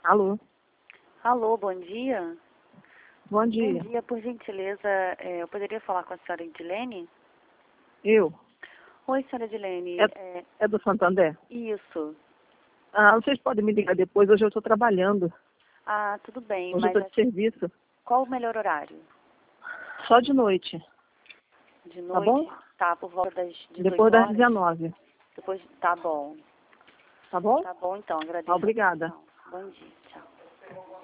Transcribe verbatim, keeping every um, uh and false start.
Alô? Alô, bom dia. Bom dia. Bom dia, por gentileza, é, eu poderia falar com a senhora Edilene? Eu? Oi, senhora Edilene. É, É, é do Santander? isso. Ah, vocês podem me ligar depois, hoje eu estou trabalhando. Ah, tudo bem, Hoje eu mas estou de serviço. qual o melhor horário? Só de noite. De noite? Tá bom? Tá, por volta das dezoito Depois das horas? dezenove. Depois, tá bom. Tá bom? Tá bom, então, agradeço. Ah, obrigada. a atenção. Bom dia, tchau.